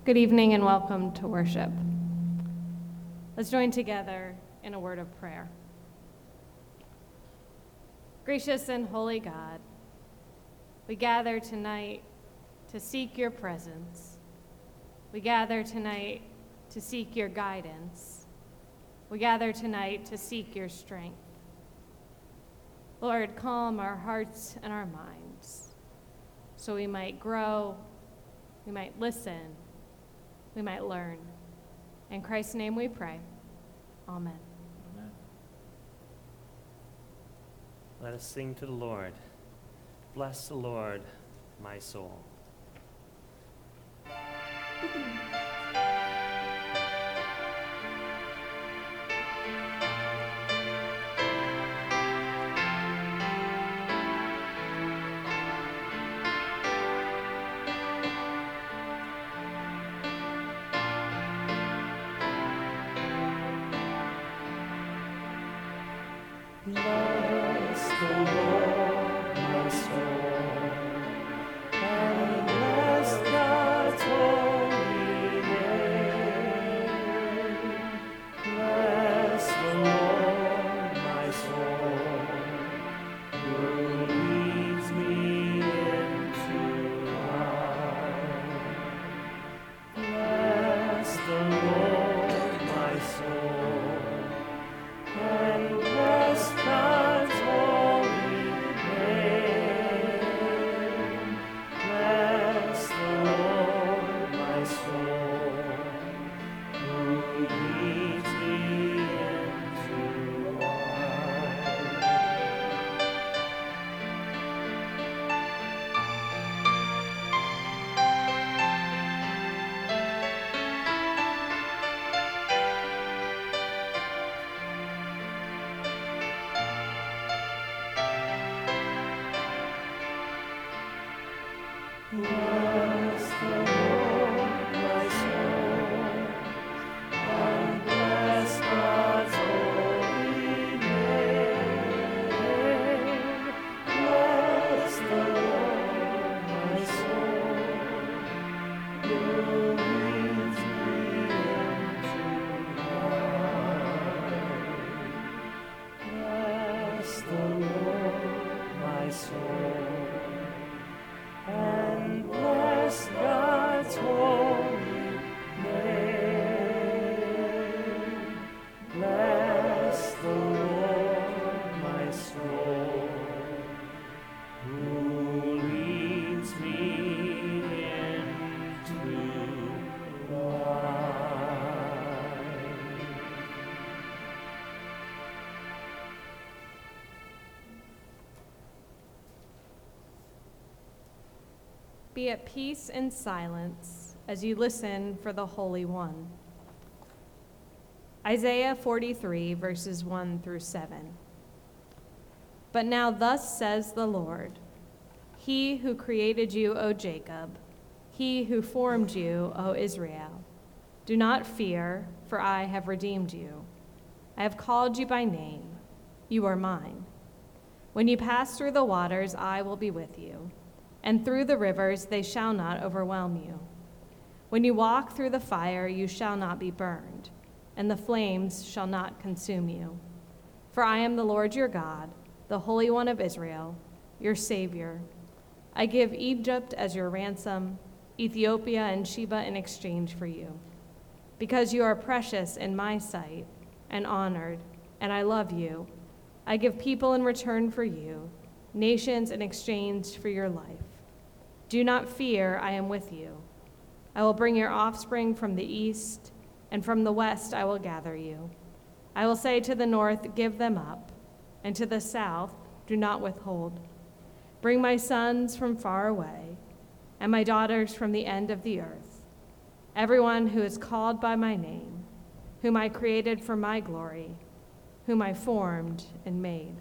Good evening and welcome to worship. Let's join together in a word of prayer. Gracious and holy God, we gather tonight to seek your presence. We gather tonight to seek your guidance. We gather tonight to seek your strength. Lord, calm our hearts and our minds so we might grow, we might listen, we might learn. In Christ's name we pray. Amen. Amen. Let us sing to the Lord. Bless the Lord, my soul. Bless the Lord, my soul, and bless God's holy name. Bless the Lord, my soul, who leads me into life. Bless the Lord, my soul, and bless God's holy name. Bless the Lord, my soul, who leads me into life. Bless the Lord, my soul, and bless God's holy name. Bless the Lord, my soul, who leads me into life. Bless the Lord, my soul, and bless God's holy name. Bless the Lord, my soul, who leads me into life. Be at peace and silence as you listen for the Holy One. Isaiah 43, verses 1 through 7. But now thus says the Lord, He who created you, O Jacob, He who formed you, O Israel, do not fear, for I have redeemed you. I have called you by name. You are mine. When you pass through the waters, I will be with you, and through the rivers they shall not overwhelm you. When you walk through the fire, you shall not be burned, and the flames shall not consume you. For I am the Lord your God, the Holy One of Israel, your Savior. I give Egypt as your ransom, Ethiopia and Sheba in exchange for you. Because you are precious in my sight and honored, and I love you, I give people in return for you, nations in exchange for your life. Do not fear, I am with you. I will bring your offspring from the east, and from the west I will gather you. I will say to the north, give them up, and to the south, do not withhold. Bring my sons from far away, and my daughters from the end of the earth. Everyone who is called by my name, whom I created for my glory, whom I formed and made.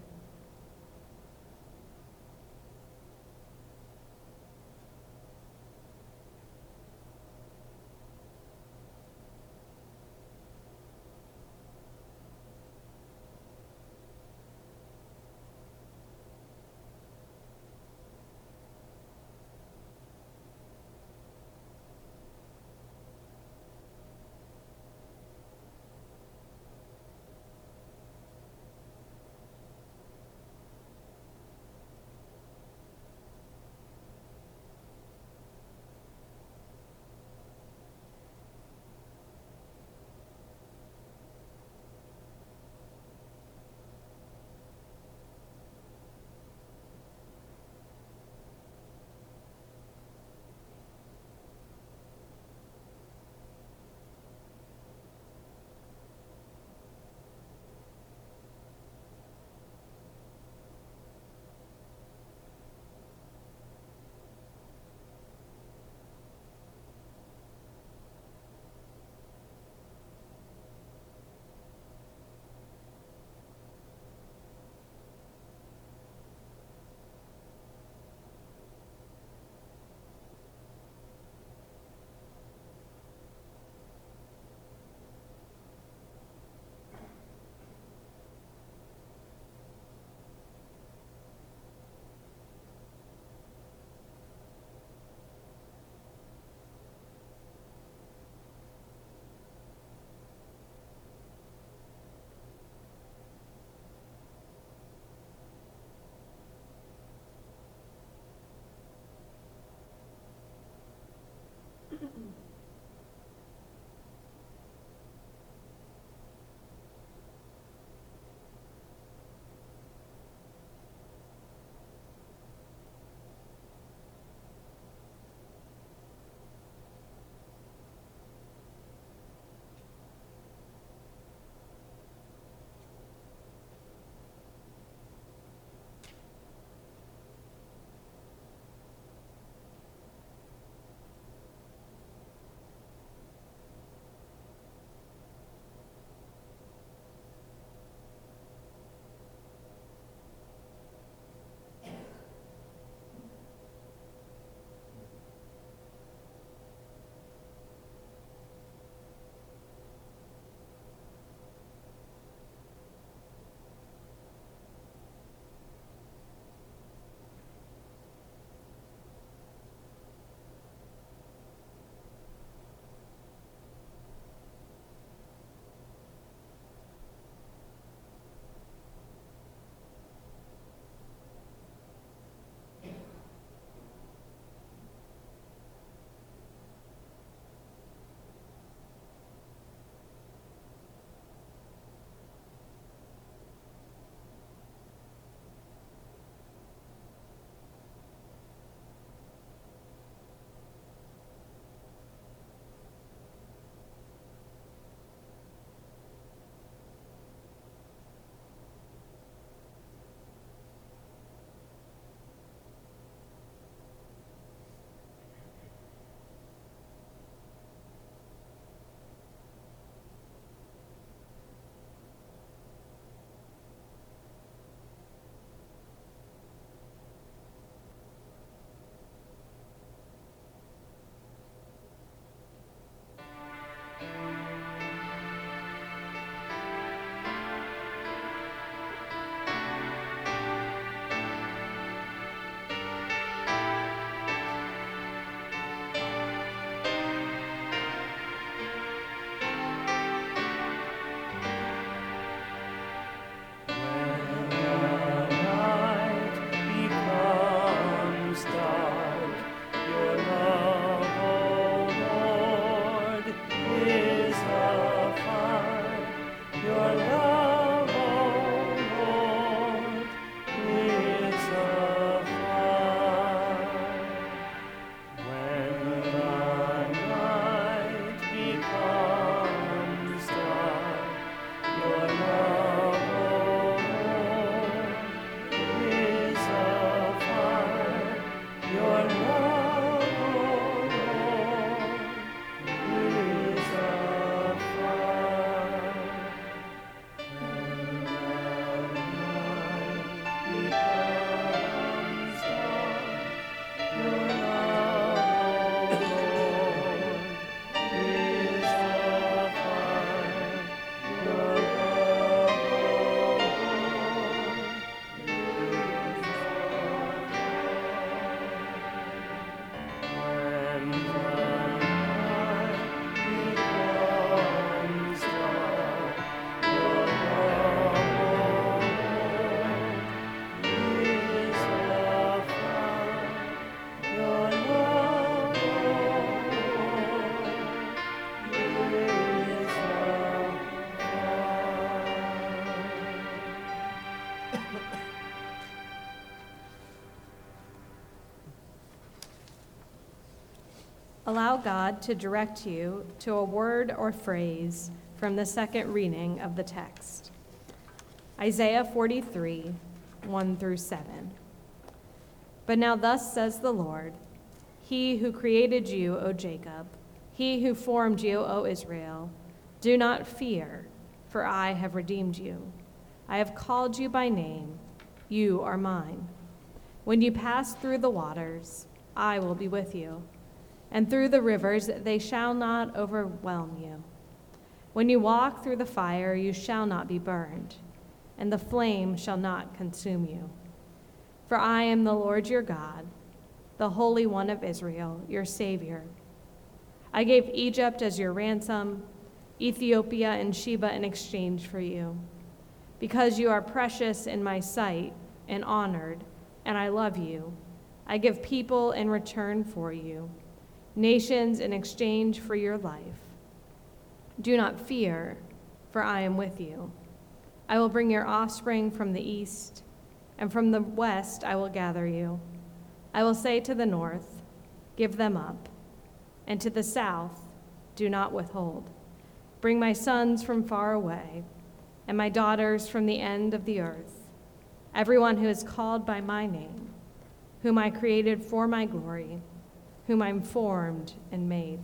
Allow God to direct you to a word or phrase from the second reading of the text. Isaiah 43, 1 through 7. But now thus says the Lord, He who created you, O Jacob, He who formed you, O Israel, do not fear, for I have redeemed you. I have called you by name. You are mine. When you pass through the waters, I will be with you, and through the rivers, they shall not overwhelm you. When you walk through the fire, you shall not be burned, and the flame shall not consume you. For I am the Lord your God, the Holy One of Israel, your Savior. I gave Egypt as your ransom, Ethiopia and Sheba in exchange for you. Because you are precious in my sight and honored, and I love you, I give people in return for you, nations in exchange for your life. Do not fear, for I am with you. I will bring your offspring from the east, and from the west I will gather you. I will say to the north, give them up, and to the south, do not withhold. Bring my sons from far away, and my daughters from the end of the earth, everyone who is called by my name, whom I created for my glory, whom I formed and made.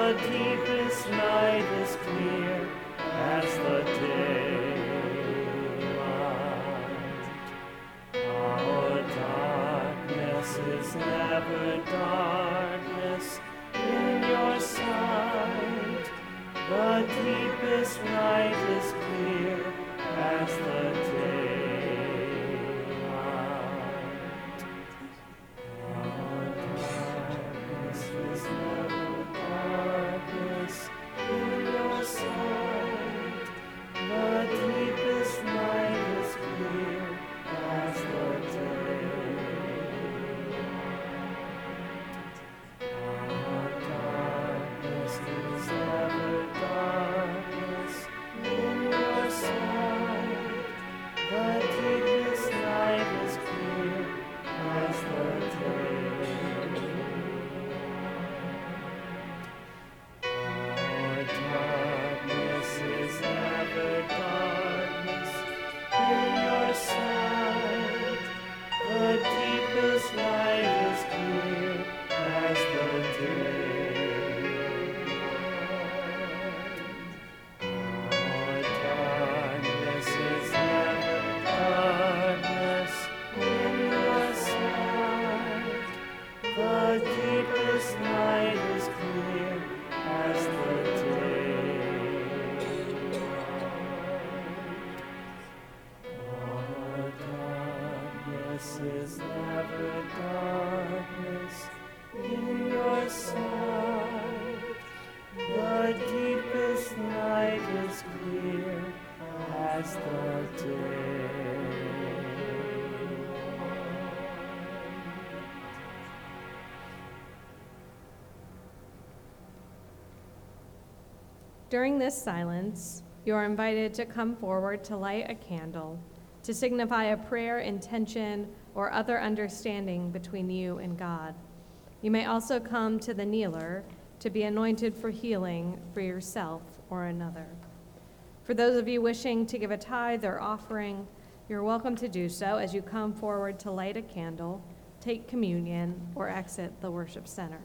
The deepest night is clear as the daylight. Our darkness is never darkness in your sight. The deepest night is clear as the daylight. Our darkness is never darkness in your sight. The deepest night is clear as the daylight. Our darkness is never darkness in your sight. The deepest night is clear as the daylight. Our darkness is never darkness in your sight. The deepest light is clear as the daylight. Our darkness is never darkness in your sight. The deepest night is clear as the daylight. Our darkness is never darkness in your sight. The deepest night is clear as the daylight. During this silence, you are invited to come forward to light a candle to signify a prayer, intention, or other understanding between you and God. You may also come to the kneeler to be anointed for healing for yourself or another. For those of you wishing to give a tithe or offering, you're welcome to do so as you come forward to light a candle, take communion, or exit the worship center.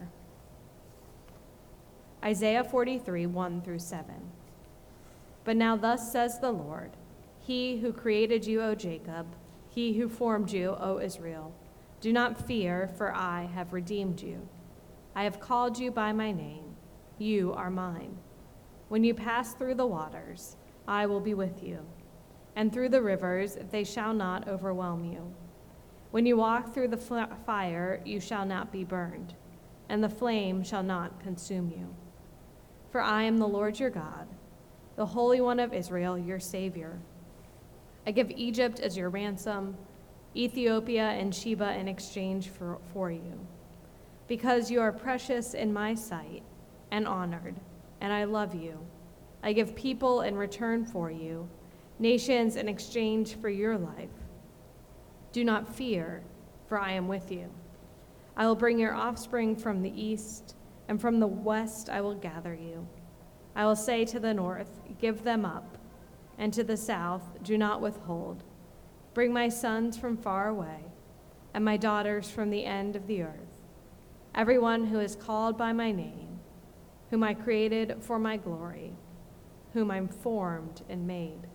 Isaiah 43, 1 through 7. But now thus says the Lord, He who created you, O Jacob, He who formed you, O Israel, do not fear, for I have redeemed you. I have called you by my name. You are mine. When you pass through the waters, I will be with you, and through the rivers, they shall not overwhelm you. When you walk through the fire, you shall not be burned, and the flame shall not consume you. For I am the Lord your God, the Holy One of Israel, your Savior. I give Egypt as your ransom, Ethiopia and Sheba in exchange for you. Because you are precious in my sight and honored, and I love you, I give people in return for you, nations in exchange for your life. Do not fear, for I am with you. I will bring your offspring from the east, and from the west I will gather you. I will say to the north, give them up, and to the south, do not withhold. Bring my sons from far away, and my daughters from the end of the earth. Everyone who is called by my name, whom I created for my glory, whom I formed and made.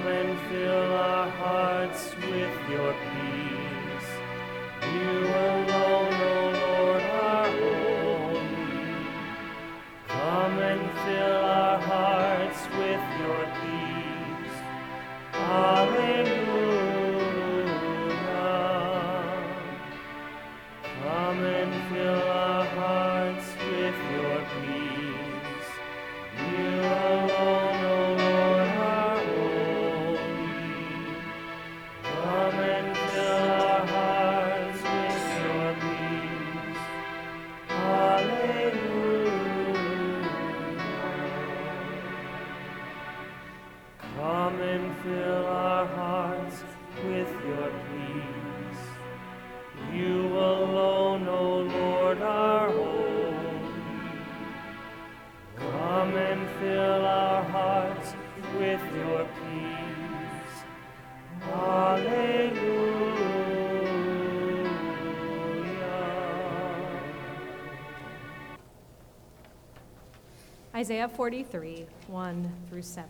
Come and fill our hearts with your peace. You alone, O Lord, are holy. Come and fill our hearts with your peace. Alleluia. Come and fill our hearts with your peace. You alone, O Lord, are holy. Come and fill our hearts with your peace. Alleluia. Come and fill our hearts with your peace. You alone, O Lord, are holy. Come and fill our hearts with your peace. Alleluia. Isaiah 43, 1 through 7.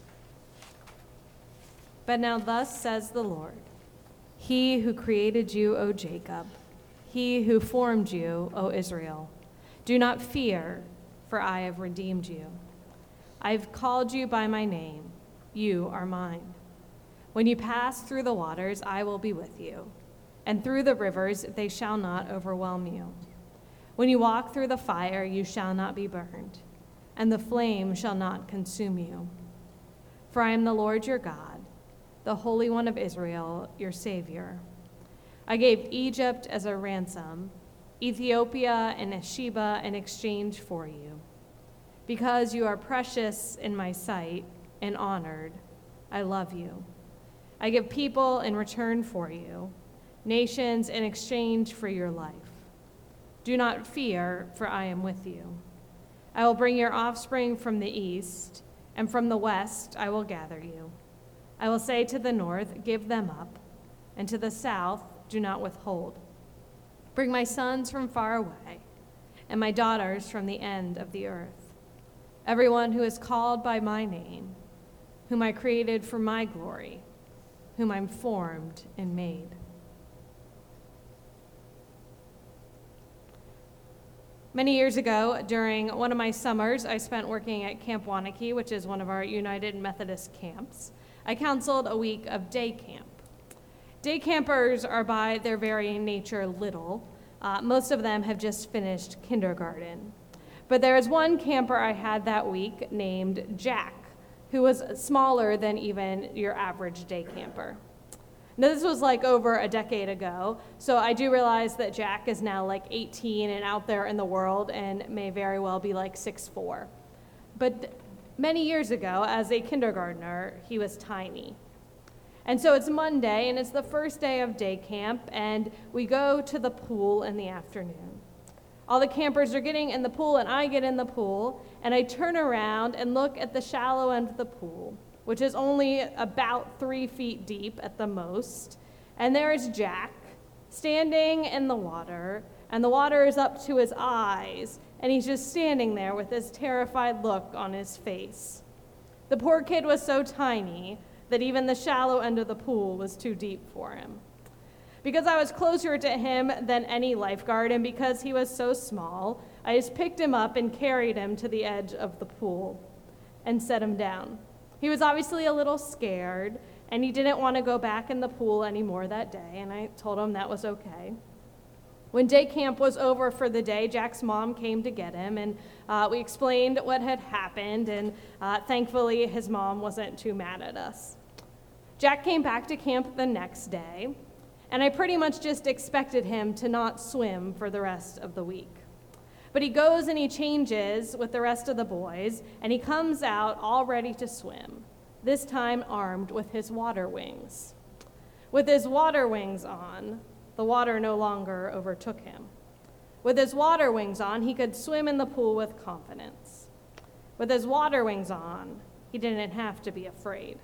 But now thus says the Lord, He who created you, O Jacob, He who formed you, O Israel, do not fear, for I have redeemed you. I have called you by my name. You are mine. When you pass through the waters, I will be with you, and through the rivers, they shall not overwhelm you. When you walk through the fire, you shall not be burned, and the flame shall not consume you. For I am the Lord your God, the Holy One of Israel, your Savior. I gave Egypt as a ransom, Ethiopia and Sheba in exchange for you. Because you are precious in my sight and honored, I love you. I give people in return for you, nations in exchange for your life. Do not fear, for I am with you. I will bring your offspring from the east, and from the west I will gather you. I will say to the north, give them up, and to the south, do not withhold. Bring my sons from far away, and my daughters from the end of the earth. Everyone who is called by my name, whom I created for my glory, whom I formed and made. Many years ago, during one of my summers, I spent working at Camp Wanakee, which is one of our United Methodist camps. I counseled a week of day camp. Day campers are by their very nature little. Most of them have just finished kindergarten. But there is one camper I had that week named Jack, who was smaller than even your average day camper. Now, this was like over a decade ago, so I do realize that Jack is now like 18 and out there in the world and may very well be like 6'4". But many years ago, as a kindergartner, he was tiny. And so it's Monday, and it's the first day of day camp, and we go to the pool in the afternoon. All the campers are getting in the pool, and I get in the pool, and I turn around and look at the shallow end of the pool, which is only about 3 feet deep at the most. And there is Jack standing in the water, and the water is up to his eyes, and he's just standing there with this terrified look on his face. The poor kid was so tiny that even the shallow end of the pool was too deep for him. Because I was closer to him than any lifeguard, and because he was so small, I just picked him up and carried him to the edge of the pool and set him down. He was obviously a little scared, and he didn't want to go back in the pool anymore that day, and I told him that was okay. When day camp was over for the day, Jack's mom came to get him, and we explained what had happened, and thankfully his mom wasn't too mad at us. Jack came back to camp the next day, and I pretty much just expected him to not swim for the rest of the week. But he goes and he changes with the rest of the boys, and he comes out all ready to swim, this time armed with his water wings. With his water wings on, the water no longer overtook him. With his water wings on, he could swim in the pool with confidence. With his water wings on, he didn't have to be afraid.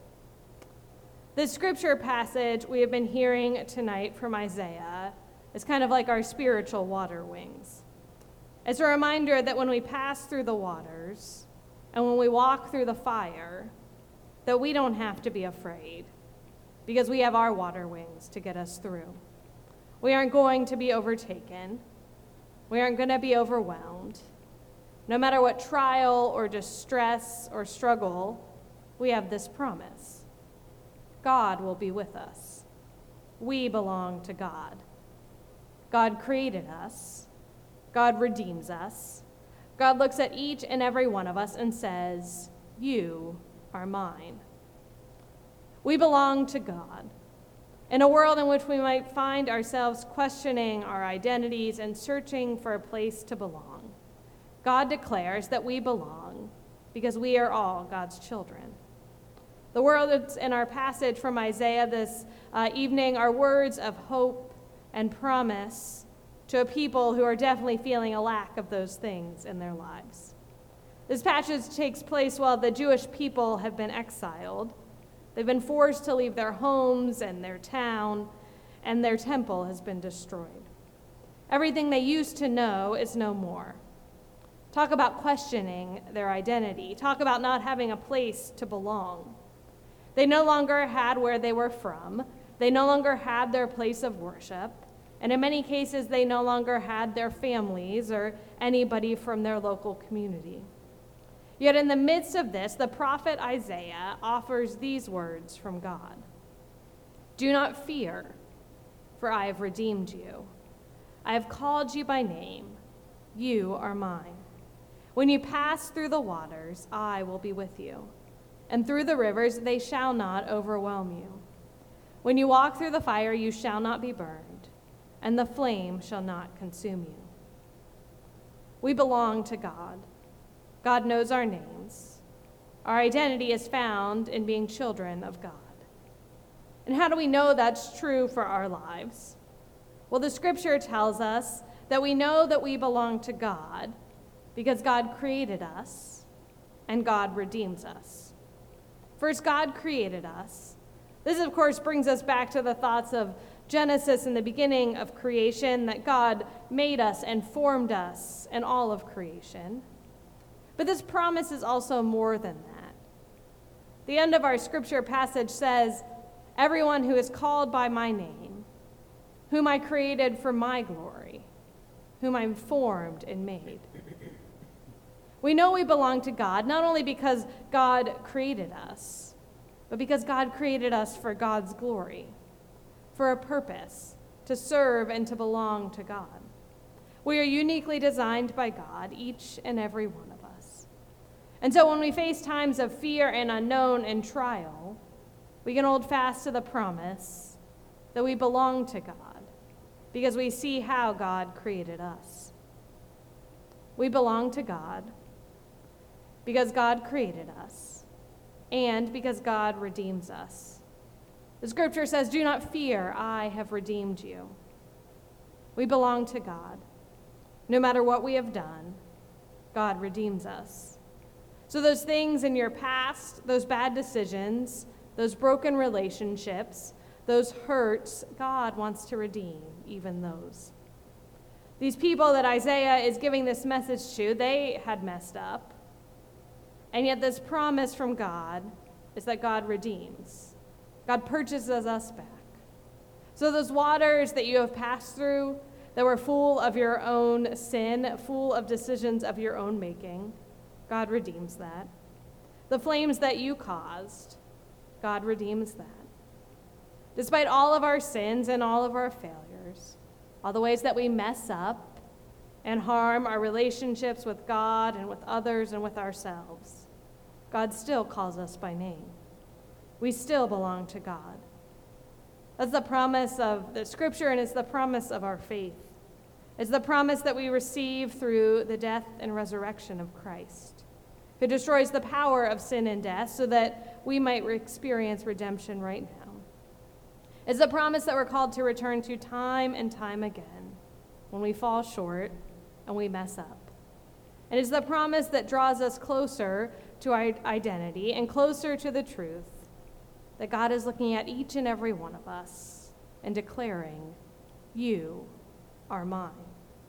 This scripture passage we have been hearing tonight from Isaiah is kind of like our spiritual water wings. It's a reminder that when we pass through the waters and when we walk through the fire, that we don't have to be afraid because we have our water wings to get us through. We aren't going to be overtaken. We aren't going to be overwhelmed. No matter what trial or distress or struggle, we have this promise. God will be with us. We belong to God. God created us. God redeems us. God looks at each and every one of us and says, "You are mine." We belong to God. In a world in which we might find ourselves questioning our identities and searching for a place to belong, God declares that we belong because we are all God's children. The words in our passage from Isaiah this evening are words of hope and promise to a people who are definitely feeling a lack of those things in their lives. This passage takes place while the Jewish people have been exiled. They've been forced to leave their homes and their town, and their temple has been destroyed. Everything they used to know is no more. Talk about questioning their identity. Talk about not having a place to belong. They no longer had where they were from. They no longer had their place of worship. And in many cases, they no longer had their families or anybody from their local community. Yet in the midst of this, the prophet Isaiah offers these words from God. "Do not fear, for I have redeemed you. I have called you by name. You are mine. When you pass through the waters, I will be with you. And through the rivers, they shall not overwhelm you. When you walk through the fire, you shall not be burned, and the flame shall not consume you." We belong to God. God knows our names. Our identity is found in being children of God. And how do we know that's true for our lives? Well, the scripture tells us that we know that we belong to God because God created us and God redeems us. First, God created us. This, of course, brings us back to the thoughts of Genesis in the beginning of creation, that God made us and formed us and all of creation. But this promise is also more than that. The end of our scripture passage says, "Everyone who is called by my name, whom I created for my glory, whom I formed and made." We know we belong to God not only because God created us, but because God created us for God's glory, for a purpose, to serve and to belong to God. We are uniquely designed by God, each and every one of us. And so when we face times of fear and unknown and trial, we can hold fast to the promise that we belong to God because we see how God created us. We belong to God because God created us and because God redeems us. The scripture says, "Do not fear, I have redeemed you." We belong to God. No matter what we have done, God redeems us. So those things in your past, those bad decisions, those broken relationships, those hurts, God wants to redeem even those. These people that Isaiah is giving this message to, they had messed up. And yet this promise from God is that God redeems. God purchases us back. So those waters that you have passed through that were full of your own sin, full of decisions of your own making, God redeems that. The flames that you caused, God redeems that. Despite all of our sins and all of our failures, all the ways that we mess up and harm our relationships with God and with others and with ourselves, God still calls us by name. We still belong to God. That's the promise of the scripture, and it's the promise of our faith. It's the promise that we receive through the death and resurrection of Christ, who destroys the power of sin and death so that we might experience redemption right now. It's the promise that we're called to return to time and time again when we fall short and we mess up. And it's the promise that draws us closer to our identity and closer to the truth that God is looking at each and every one of us and declaring, "You are mine."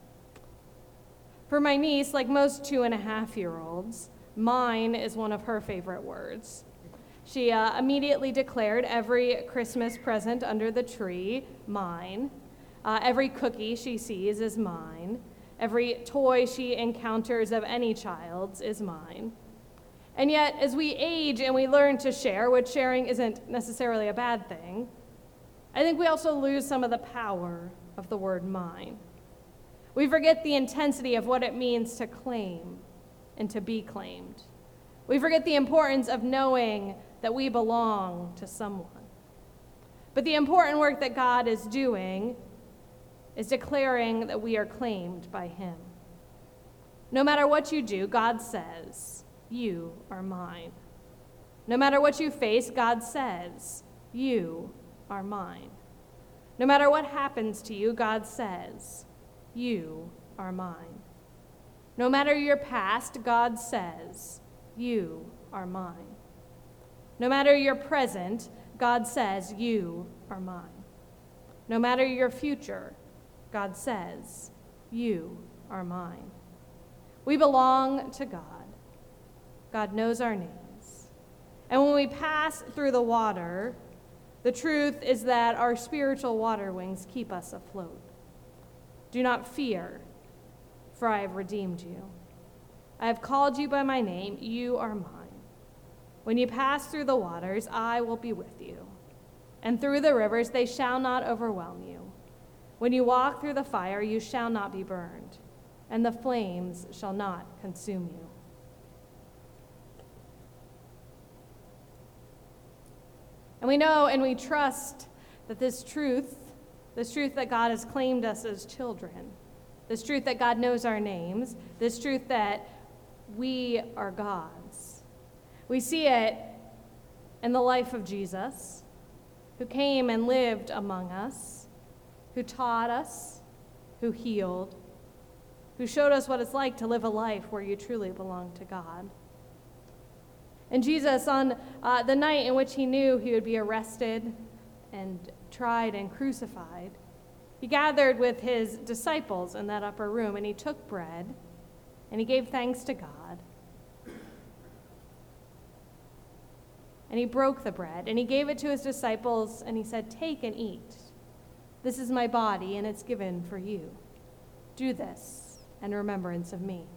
For my niece, like most 2.5-year-olds, mine is one of her favorite words. She immediately declared every Christmas present under the tree mine. Every cookie she sees is mine. Every toy she encounters of any child's is mine. And yet, as we age and we learn to share, which sharing isn't necessarily a bad thing, I think we also lose some of the power of the word mine. We forget the intensity of what it means to claim and to be claimed. We forget the importance of knowing that we belong to someone. But the important work that God is doing is declaring that we are claimed by him. No matter what you do, God says, you are mine. No matter what you face, God says, you are mine. No matter what happens to you, God says, you are mine. No matter your past, God says, you are mine. No matter your present, God says, you are mine. No matter your future, God says, you are mine. We belong to God. God knows our names. And when we pass through the water, the truth is that our spiritual water wings keep us afloat. Do not fear, for I have redeemed you. I have called you by my name. You are mine. When you pass through the waters, I will be with you. And through the rivers, they shall not overwhelm you. When you walk through the fire, you shall not be burned, and the flames shall not consume you. And we know and we trust that this truth that God has claimed us as children, this truth that God knows our names, this truth that we are God's. We see it in the life of Jesus, who came and lived among us, who taught us, who healed, who showed us what it's like to live a life where you truly belong to God. And Jesus, on the night in which he knew he would be arrested and tried and crucified, he gathered with his disciples in that upper room, and he took bread, and he gave thanks to God. And he broke the bread, and he gave it to his disciples, and he said, "Take and eat. This is my body, and it's given for you. Do this in remembrance of me."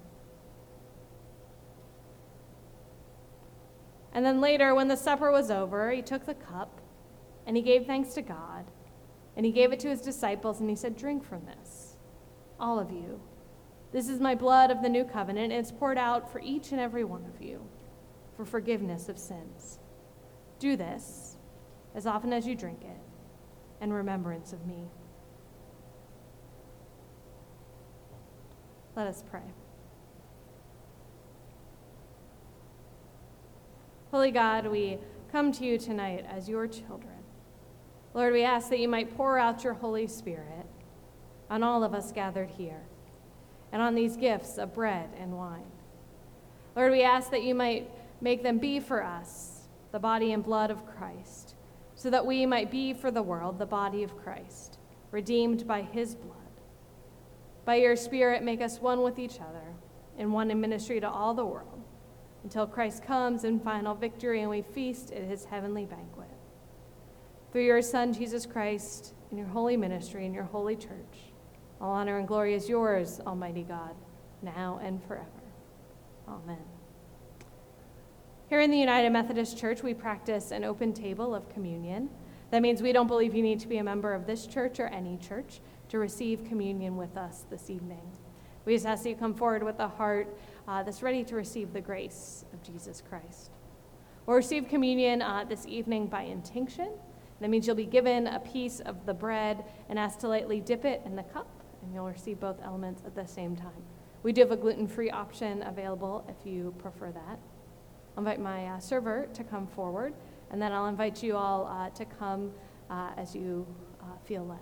And then later, when the supper was over, he took the cup, and he gave thanks to God, and he gave it to his disciples, and he said, "Drink from this, all of you. This is my blood of the new covenant, and it's poured out for each and every one of you for forgiveness of sins. Do this as often as you drink it in remembrance of me." Let us pray. Holy God, we come to you tonight as your children. Lord, we ask that you might pour out your Holy Spirit on all of us gathered here and on these gifts of bread and wine. Lord, we ask that you might make them be for us the body and blood of Christ, so that we might be for the world the body of Christ, redeemed by his blood. By your Spirit, make us one with each other and one in ministry to all the world, until Christ comes in final victory and we feast at his heavenly banquet. Through your Son, Jesus Christ, in your holy ministry and your holy church, all honor and glory is yours, Almighty God, now and forever. Amen. Here in the United Methodist Church, we practice an open table of communion. That means we don't believe you need to be a member of this church or any church to receive communion with us this evening. We just ask that you come forward with a heart that's ready to receive the grace of Jesus Christ. We'll receive communion this evening by intinction. That means you'll be given a piece of the bread and asked to lightly dip it in the cup, and you'll receive both elements at the same time. We do have a gluten-free option available if you prefer that. I'll invite my server to come forward, and then I'll invite you all to come as you feel led.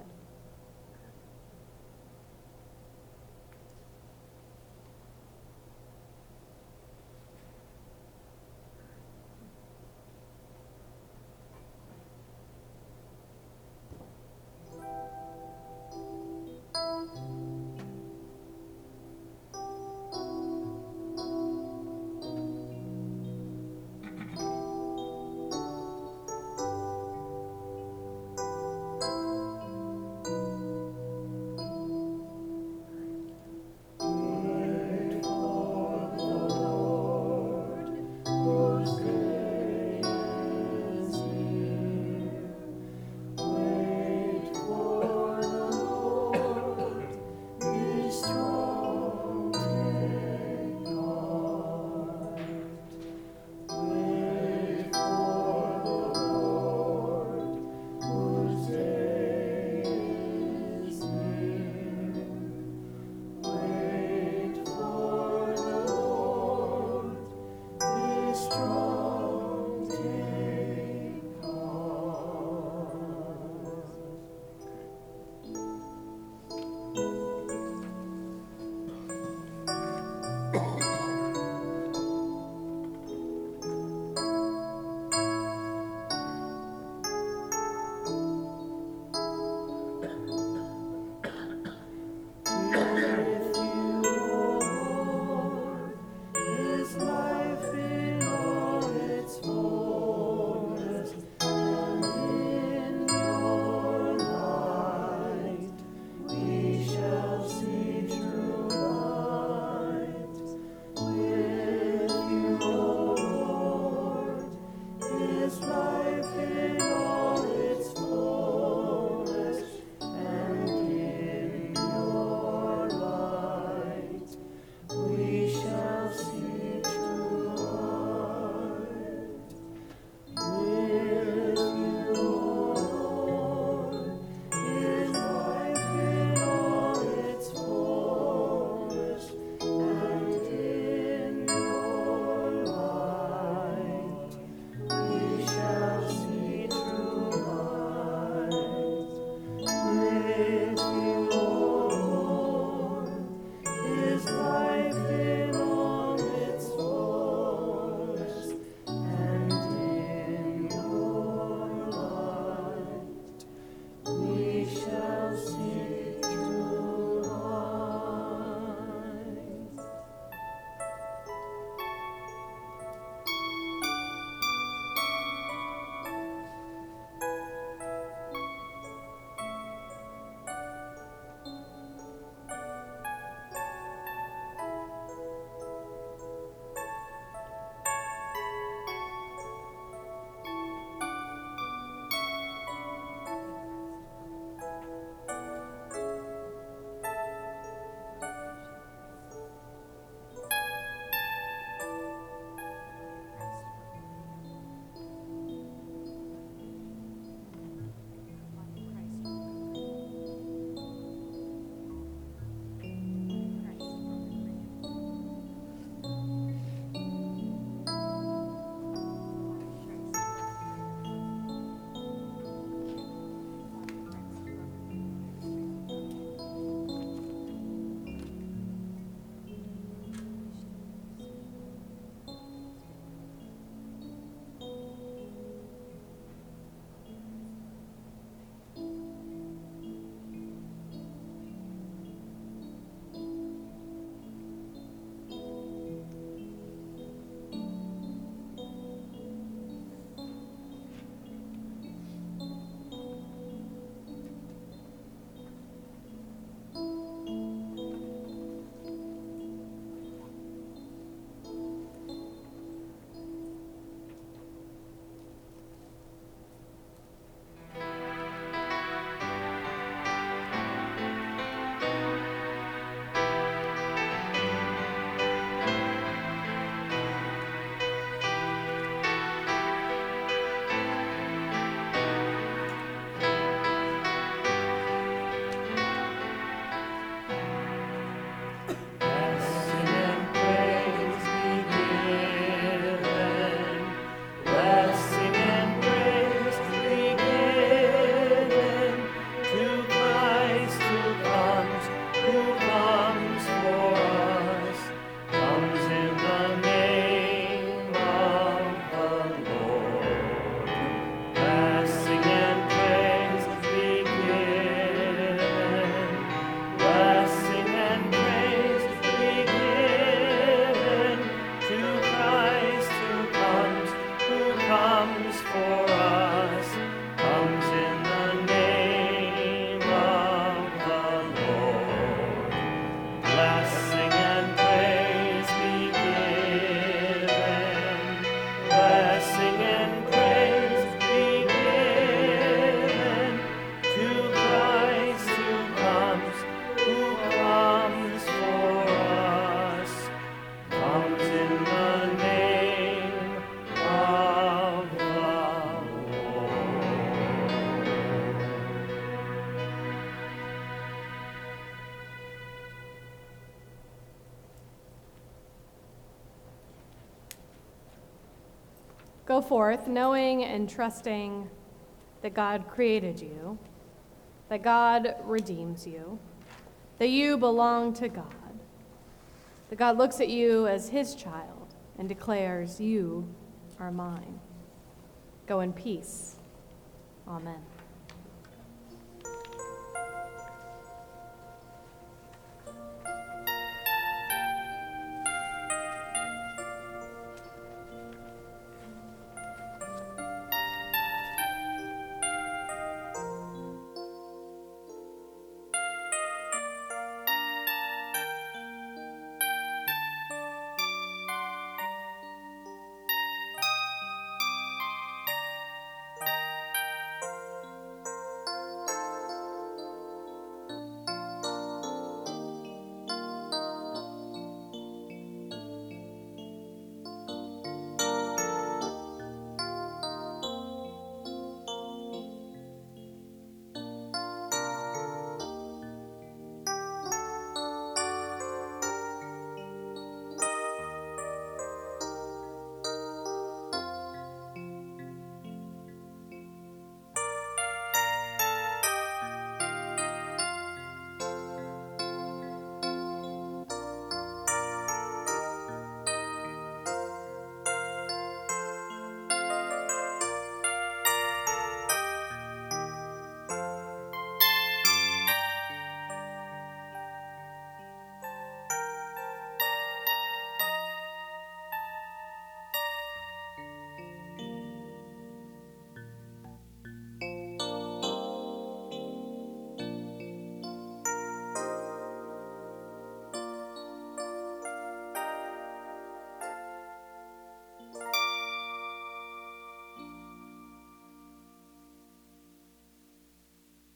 Go forth knowing and trusting that God created you, that God redeems you, that you belong to God, that God looks at you as his child and declares, you are mine. Go in peace. Amen.